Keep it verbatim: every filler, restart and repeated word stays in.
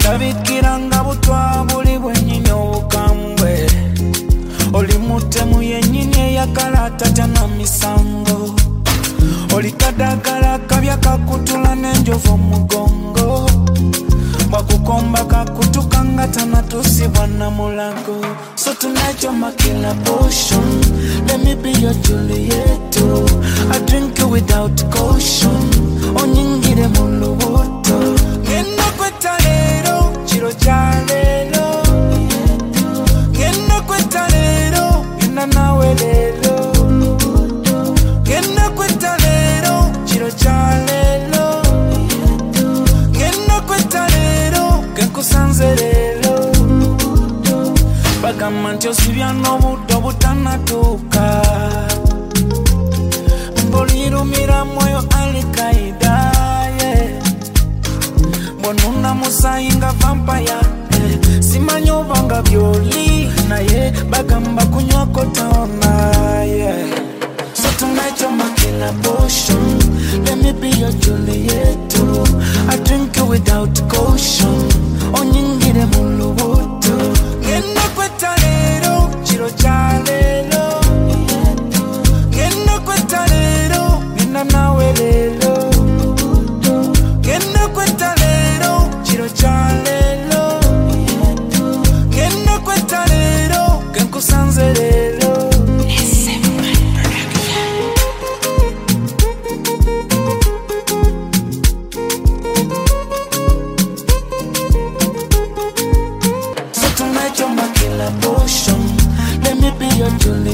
Ndabikiranga butwa buli bwennyini obukambwe. Oli mutemu yennyini eyagala atatya na misango. Oli kadagala kabya kakutula n'enjovu omugongo. Bwakukomba kakutuka nga tanatusibwa na mulago. So tonight you're my killer potion. Let me be your Juliet. I drink you without caution. Onyingire mu lubuto. Ngenda kwetta leero kiro kya leero. Ngenda kwetta leero ngenda nawe leero. Ngenda kwetta leero kiro kya leero. Ngenda kwetta leero kenkusanze leero. Bagamba nti osibya n'obudde obutanatuuka. Mbulirumira mwoyo Al-Qaeda, yeah. Mbonuna musayi nga vampire, yeah. Simanyi oba nga byoli naye bagamba kunywako taona, yeah. So tonight you're my killer potion. Let me be your Juliet. I drink you without caution. Onyingire mu lubuto. Ngenda kwetta leero kiro kya leero. Ngenda kwetta leero ngenda nawe leero. Ngenda kwetta leero kiro kya leero. Ngenda kwetta leero kenkusanze leero. So tonight you're my killer potion. Let me be your Juliet.